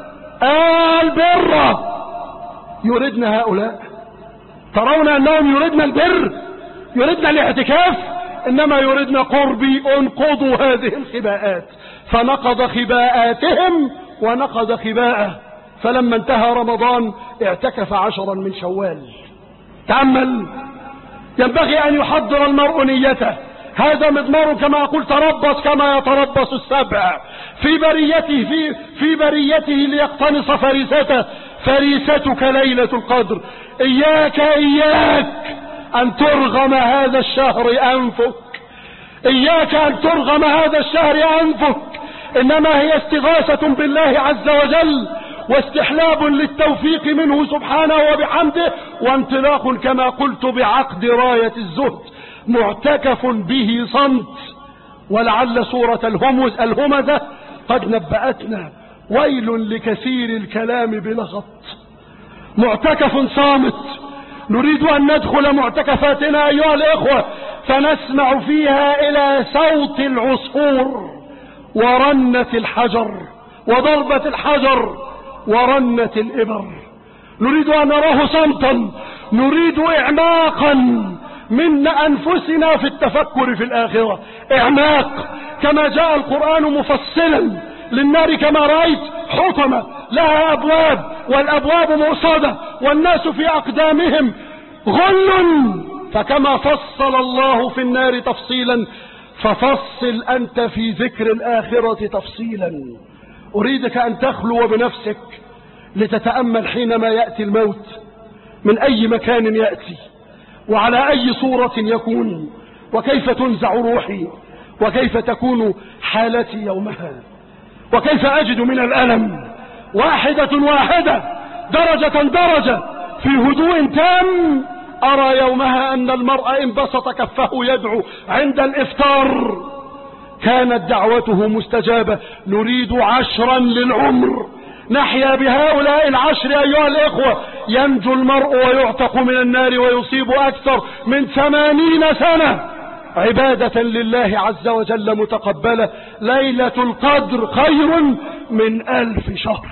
[SPEAKER 6] البر يردن هؤلاء، ترون أنهم يردن البر، يردن الاعتكاف، إنما يردن قربي. انقضوا هذه الخباءات. فنقض خباءاتهم ونقض خباءه. فلما انتهى رمضان اعتكف عشرا من شوال. تأمل، ينبغي أن يحضر المرء نيته. هذا مضمار كما قلت، تربص كما يتربص السبع في بريته في, في بريته ليقتنص فريسته. فريستك ليلة القدر. إياك إياك أن ترغم هذا الشهر أنفك، إياك أن ترغم هذا الشهر أنفك. إنما هي استغاثة بالله عز وجل واستحلاب للتوفيق منه سبحانه وبحمده، وانطلاق كما قلت بعقد راية الزهد. معتكف به صمت. ولعل سورة الهمز الهمزة قد نبأتنا: ويل لكثير الكلام بلغط. معتكف صامت. نريد أن ندخل معتكفاتنا أيها الإخوة فنسمع فيها إلى صوت العصفور ورنة الحجر وضربة الحجر ورنة الإبر. نريد أن نراه صمتا، نريد إعماقا من أنفسنا في التفكر في الآخرة. إعماق، كما جاء القرآن مفصلا للنار كما رأيت حطمة لها أبواب والأبواب مؤصدة والناس في أقدامهم غل، فكما فصل الله في النار تفصيلا ففصل أنت في ذكر الآخرة تفصيلا. أريدك أن تخلو بنفسك لتتأمل حينما يأتي الموت من أي مكان يأتي وعلى أي صورة يكون، وكيف تنزع روحي، وكيف تكون حالتي يومها، وكيف أجد من الألم واحدة واحدة درجة درجة في هدوء تام. أرى يومها أن المرء إن بسط كفه يدعو عند الإفطار كانت دعوته مستجابة. نريد عشرا للعمر نحيا بهؤلاء العشر أيها الإخوة، ينجو المرء ويعتق من النار ويصيب أكثر من ثمانين سنة عبادة لله عز وجل متقبلة. ليلة القدر خير من ألف شهر،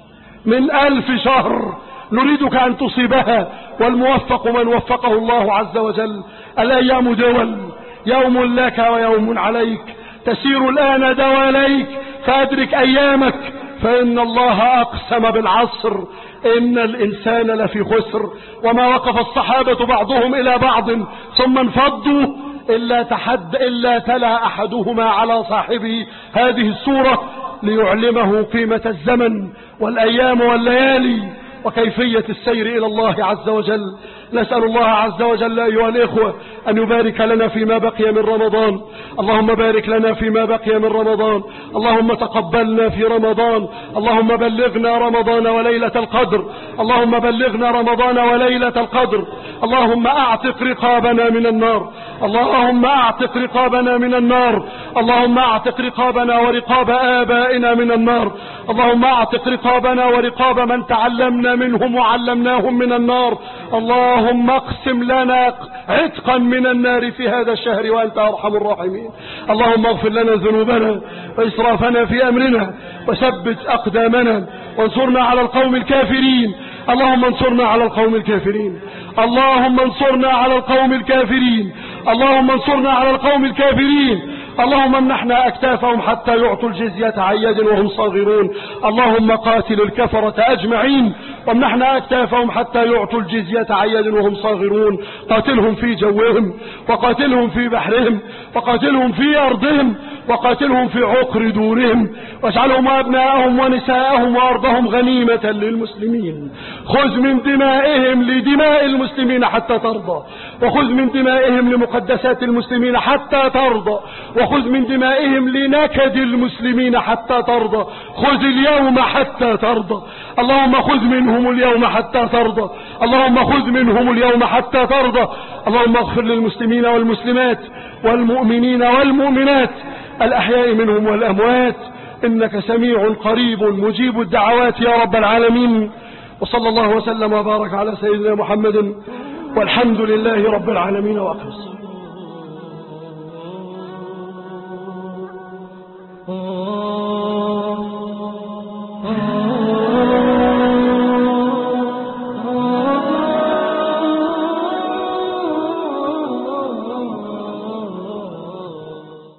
[SPEAKER 6] من ألف شهر. نريدك أن تصيبها، والموفق من وفقه الله عز وجل. الأيام دول، يوم لك ويوم عليك، تسير الآن دواليك فأدرك أيامك، فإن الله أقسم بالعصر إن الإنسان لفي خسر. وما وقف الصحابة بعضهم إلى بعض ثم انفضوا إلا تحد إلا تلا أحدهما على صاحبه هذه السورة ليعلمه قيمة الزمن والأيام والليالي وكيفية السير إلى الله عز وجل. نسأل الله عز وجل أيها الإخوة أن يبارك لنا فيما بقي من رمضان. اللهم بارك لنا فيما بقي من رمضان، اللهم تقبلنا في رمضان، اللهم بلغنا رمضان وليلة القدر، اللهم بلغنا رمضان وليلة القدر. اللهم أعتق رقابنا من النار، اللهم أعتق رقابنا من النار، اللهم أعتق رقابنا ورقاب آبائنا من النار، اللهم أعتق رقابنا ورقاب من تعلمنا منهم وعلمناهم من النار. اللهم اقسم لنا عتقا من النار في هذا الشهر وأنت أرحم الراحمين. اللهم اغفر لنا ذنوبنا وإسرافنا في أمرنا وثبت أقدامنا وانصرنا على القوم الكافرين. اللهم انصرنا على القوم الكافرين، اللهم انصرنا على القوم الكافرين، اللهم انصرنا على القوم الكافرين. اللهم امنحنا أكتافهم حتى يعطوا الجزية عن يد وهم صاغرون. اللهم قاتل الكفرة أجمعين وامنحنا أكتافهم حتى يعطوا الجزية عن يد وهم صاغرون. قاتلهم في جوهم وقاتلهم في بحرهم وقاتلهم في أرضهم وقاتلهم في عقر دورهم، واجعلهم وأبناءهم ونساءهم وأرضهم غنيمة للمسلمين. خذ من دمائهم لدماء المسلمين حتى ترضى، وخذ من دمائهم لمقدسات المسلمين حتى ترضى، وخذ من دمائهم لنكد المسلمين حتى ترضى. خذ اليوم حتى ترضى، اللهم خذ منهم اليوم حتى ترضى، اللهم خذ منهم اليوم حتى ترضى. اللهم اغفر للمسلمين والمسلمات والمؤمنين والمؤمنات الأحياء منهم والأموات، إنك سميع قريب مجيب الدعوات يا رب العالمين. وصلى الله وسلم وبارك على سيدنا محمد، والحمد لله رب العالمين. وأقم
[SPEAKER 2] Oh